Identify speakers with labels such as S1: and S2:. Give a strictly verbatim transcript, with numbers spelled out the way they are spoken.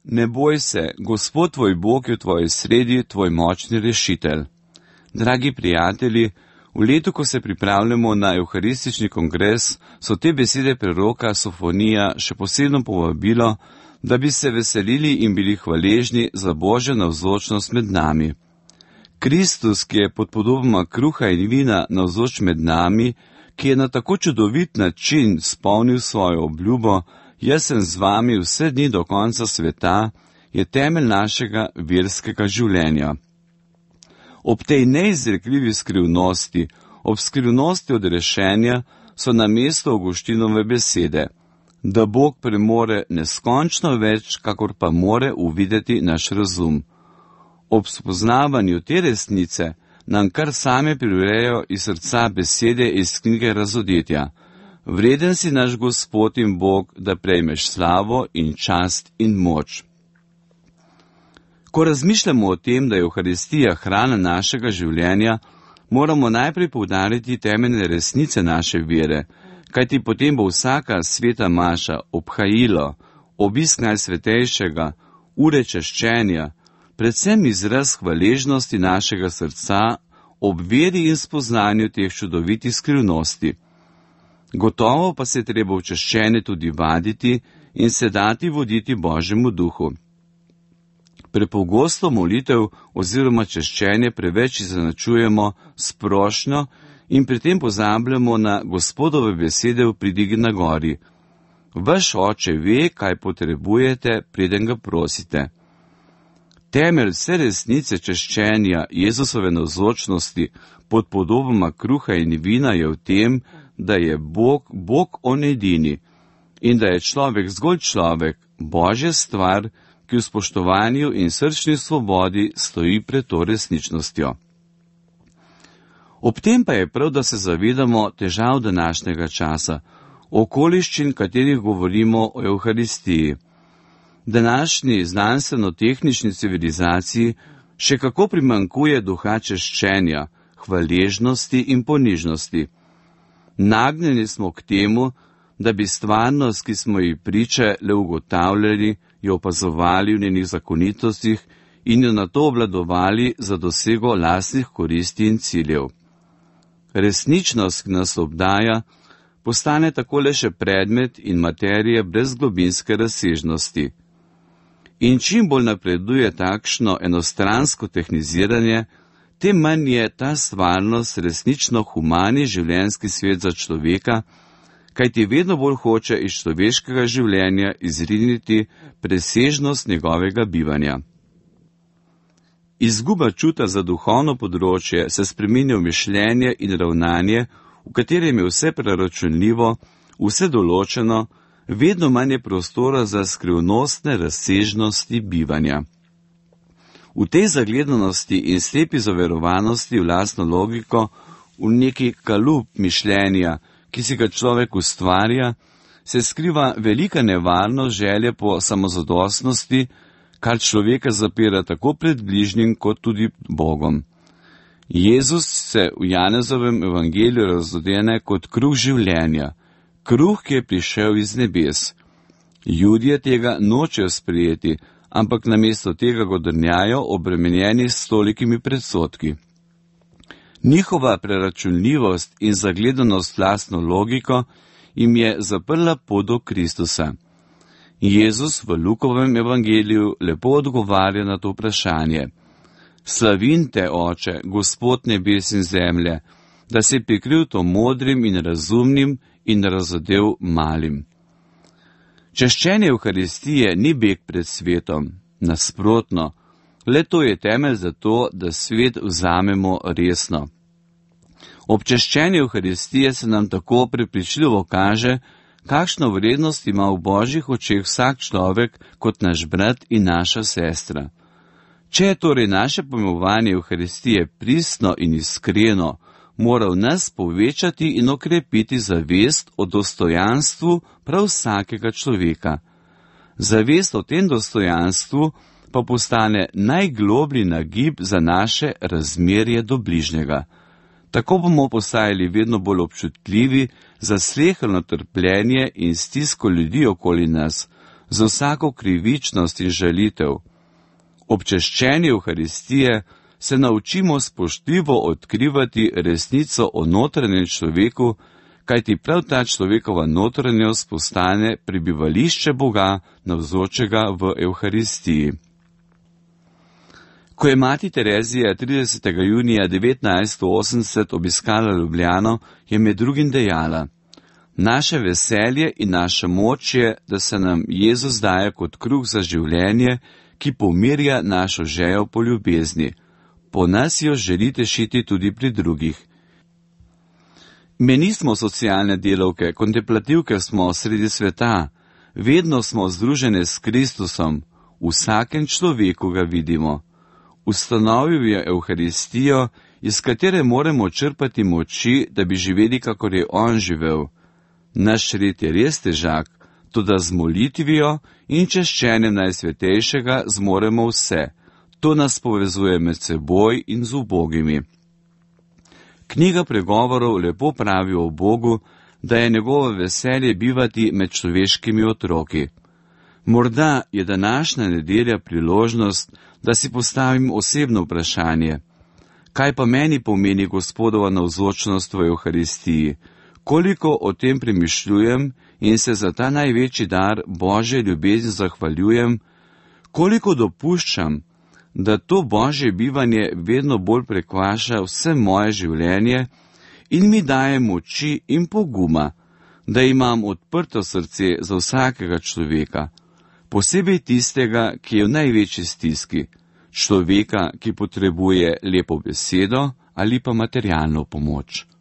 S1: Ne boj se, Gospod tvoj Bog je v tvoji sredi, tvoj močni rešitelj. Dragi prijatelji, v letu, ko se pripravljamo na evharistični kongres, so te besede preroka Sofonija še posebno povabilo, da bi se veselili in bili hvaležni za Božjo navzočnost med nami. Kristus, ki je pod podobama kruha in vina navzoč med nami, ki je na tako čudovit način spolnil svojo obljubo, jaz sem z vami vse dni do konca sveta, je temelj našega verskega življenja. Ob tej neizrekljivi skrivnosti, ob skrivnosti odrešenja, so na mesto Avguštinove besede, da Bog premore neskončno več, kakor pa more uvideti naš razum. Ob spoznavanju te resnice nam kar same privrejo iz srca besede iz knjige Razodetja. Vreden si naš Gospod in Bog, da prejmeš slavo in čast in moč. Ko razmišljamo o tem, da je Evharistija hrana našega življenja, moramo najprej poudariti temeljne resnice naše vere, kajti potem bo vsaka sveta maša, obhajilo, obisk najsvetejšega, ure češčenja, predvsem izraz hvaležnosti našega srca ob veri in spoznanju teh čudovitih skrivnosti. Gotovo pa se je treba v češčenje tudi vaditi in se dati voditi Božjemu duhu. Prepogosto molitev oziroma češčenje preveč izenačujemo s prošnjo in pri tem pozabljamo na Gospodove besede v pridigi na gori. Vaš oče ve, kaj potrebujete, preden ga prosite. Temelj vse resnice češčenja Jezusove navzočnosti pod podobama kruha in vina je v tem, da je Bog, Bog on edini in da je človek zgolj človek, Božja stvar, ki v spoštovanju in srčni svobodi stoji pred to resničnostjo. Ob tem pa je prav, da se zavedamo težav današnjega časa, okoliščin, katerih govorimo o Evharistiji. Današnji znanstveno-tehnični civilizaciji še kako primanjkuje duha češčenja, hvaležnosti in ponižnosti. Nagnjeni smo k temu, da bi stvarnost, ki smo ji priče, le ugotavljali, jo opazovali v njenih zakonitostih in jo nato obvladovali za dosego lastnih koristi in ciljev. Resničnost, ki nas obdaja, postane tako le še predmet in materije brez globinske razsežnosti. In čim bolj napreduje takšno enostransko tehniziranje, tem manj je ta stvarnost resnično humani življenjski svet za človeka, kajti vedno bolj hoče iz človeškega življenja izriniti presežnost njegovega bivanja. Izguba čuta za duhovno področje se spreminja v mišljenje in ravnanje, v katerem je vse preračunljivo, vse določeno, vedno manj je prostora za skrivnostne razsežnosti bivanja. V tej zagledanosti in slepi zaverovanosti v lastno logiko, v neki kalup mišljenja, ki si ga človek ustvarja, se skriva velika nevarnost želje po samozadostnosti, kar človeka zapira tako pred bližnjim kot tudi Bogom. Jezus se v Janezovem evangeliju razodene kot kruh življenja, kruh, ki je prišel iz nebes. Judje tega nočejo sprejeti, ampak namesto tega godrnjajo obremenjeni s tolikimi predsodki. Njihova preračunljivost in zagledanost lastno logiko jim je zaprla pot do Kristusa. Jezus v Lukovem evangeliju lepo odgovarja na to vprašanje. Slavim te, Oče, Gospod nebes in zemlje, da si prikril to modrim in razumnim in razodev malim. Češčenje Evharistije ni beg pred svetom, nasprotno, le to je temelj za to, da svet vzamemo resno. Ob češčenju Evharistije se nam tako prepričljivo kaže, kakšno vrednost ima v Božjih očeh vsak človek kot naš brat in naša sestra. Če je torej naše pojmovanje Evharistije pristno in iskreno, mora v nas povečati in okrepiti zavest o dostojanstvu prav vsakega človeka. Zavest o tem dostojanstvu pa postane najgloblji nagib za naše razmerje do bližnjega. Tako bomo postajali vedno bolj občutljivi za sleherno trpljenje in stisko ljudi okoli nas, za vsako krivičnost in žalitev. Ob češčenju Evharistije se naučimo spoštljivo odkrivati resnico o notranjem človeku, kajti prav ta človekova notranjost postane prebivališče Boga navzočega v Evharistiji. Ko je mati Terezija tridesetega junija devetnajststo osemdeset obiskala Ljubljano, je med drugim dejala: naše veselje in naša moč je, da se nam Jezus daje kot kruh za življenje, ki pomirja našo žejo po ljubezni. Po nas jo želite šiti tudi pri drugih. Mi nismo socialne delavke, kontemplativke smo sredi sveta, vedno smo združene s Kristusom, v vsakem človeku ga vidimo. Ustanovil je Evharistijo, iz katere moramo črpati moči, da bi živeli, kakor je on živel. Naš red je res težak, toda z molitvijo in češčenjem Najsvetejšega zmoremo vse. To nas povezuje med seboj in z ubogimi. Knjiga pregovorov lepo pravi o Bogu, da je njegovo veselje bivati med človeškimi otroki. Morda je današnja nedelja priložnost, da si postavim osebno vprašanje. Kaj pa meni pomeni Gospodova navzočnost v Evharistiji? Koliko o tem premišljujem in se za ta največji dar Božje ljubezni zahvaljujem? Koliko dopuščam, da to Božje bivanje vedno bolj prekvaša vse moje življenje in mi daje moči in poguma, da imam odprto srce za vsakega človeka, posebej tistega, ki je v največji stiski, človeka, ki potrebuje lepo besedo ali pa materialno pomoč.